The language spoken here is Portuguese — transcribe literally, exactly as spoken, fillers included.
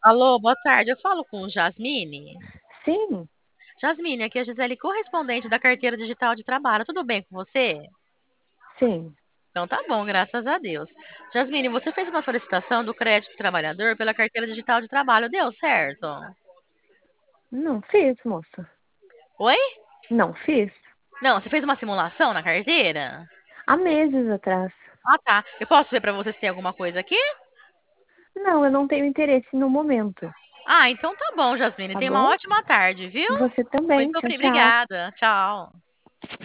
Alô, boa tarde. Eu falo com Jasmine. Sim, Jasmine, aqui é a Gisele, correspondente da carteira digital de trabalho. Tudo bem com você? sim. Então tá bom, graças a Deus. Jasmine, você fez uma solicitação do crédito trabalhador pela carteira digital de trabalho. Deu certo? Não fiz, moça. Oi? Não fiz. Não, você fez uma simulação na carteira? Há meses atrás. Ah, tá. Eu posso ver pra você se tem alguma coisa aqui? Não, eu não tenho interesse no momento. Ah, então tá bom, Jasmine. Tá Tenha uma bom? ótima tarde, viu? Você também. Muito Tchau, tchau. obrigada. Tchau.